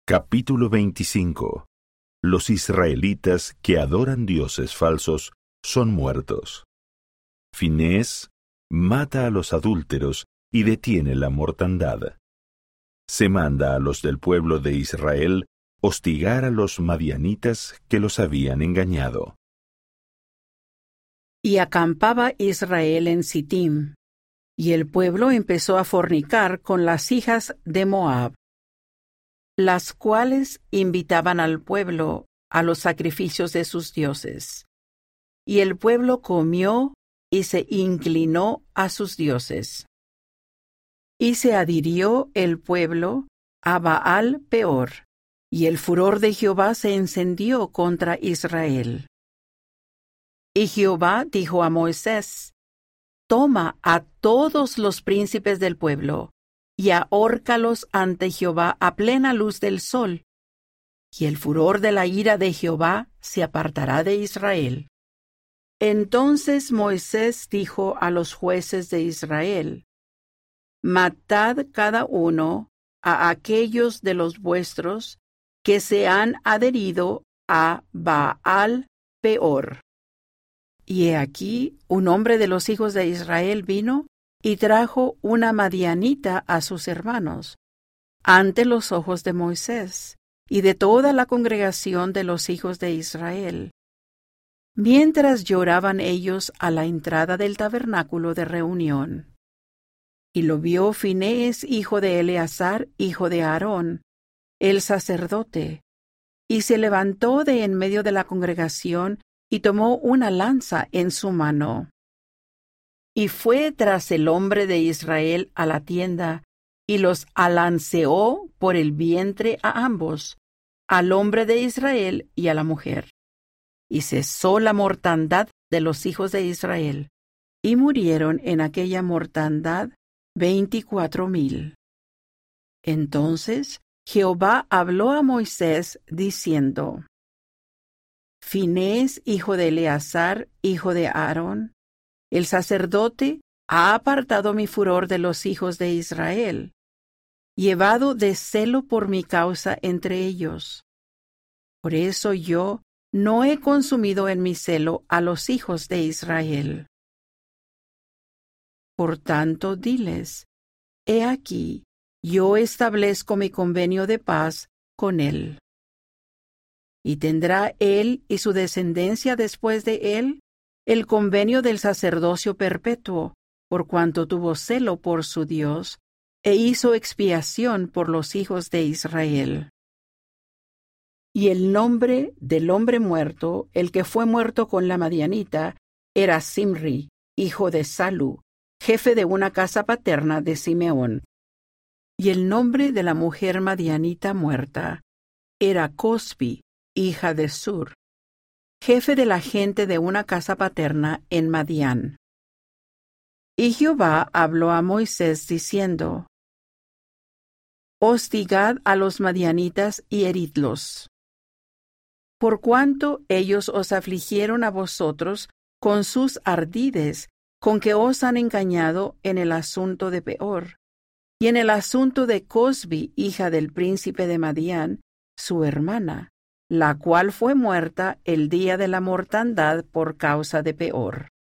Capítulo 25. Los israelitas que adoran dioses falsos son muertos. Finés mata a los adúlteros y detiene la mortandad. Se manda a los del pueblo de Israel hostigar a los madianitas que los habían engañado. Y acampaba Israel en Sittim, y el pueblo empezó a fornicar con las hijas de Moab, las cuales invitaban al pueblo a los sacrificios de sus dioses. Y el pueblo comió y se inclinó a sus dioses. Y se adhirió el pueblo a Baal Peor, y el furor de Jehová se encendió contra Israel. Y Jehová dijo a Moisés: Toma a todos los príncipes del pueblo, y ahórcalos ante Jehová a plena luz del sol, y el furor de la ira de Jehová se apartará de Israel. Entonces Moisés dijo a los jueces de Israel: Matad cada uno a aquellos de los vuestros que se han adherido a Baal Peor. Y he aquí, un hombre de los hijos de Israel vino y trajo una madianita a sus hermanos, ante los ojos de Moisés y de toda la congregación de los hijos de Israel, mientras lloraban ellos a la entrada del tabernáculo de reunión. Y lo vio Finés, hijo de Eleazar, hijo de Aarón, el sacerdote, y se levantó de en medio de la congregación y tomó una lanza en su mano. Y fue tras el hombre de Israel a la tienda, y los alanceó por el vientre a ambos, al hombre de Israel y a la mujer. Y cesó la mortandad de los hijos de Israel, y murieron en aquella mortandad 24,000. Entonces Jehová habló a Moisés diciendo: Finés, hijo de Eleazar, hijo de Aarón, el sacerdote, ha apartado mi furor de los hijos de Israel, llevado de celo por mi causa entre ellos. Por eso yo no he consumido en mi celo a los hijos de Israel. Por tanto, diles: He aquí, yo establezco mi convenio de paz con él. Y tendrá él y su descendencia después de él el convenio del sacerdocio perpetuo, por cuanto tuvo celo por su Dios, e hizo expiación por los hijos de Israel. Y el nombre del hombre muerto, el que fue muerto con la madianita, era Simri, hijo de Salu, jefe de una casa paterna de Simeón. Y el nombre de la mujer madianita muerta era Cosbi, hija de Sur, jefe de la gente de una casa paterna en Madián. Y Jehová habló a Moisés diciendo: Hostigad a los madianitas y heridlos. Por cuanto ellos os afligieron a vosotros con sus ardides, con que os han engañado en el asunto de Peor, y en el asunto de Cosbi, hija del príncipe de Madián, su hermana, la cual fue muerta el día de la mortandad por causa de Peor.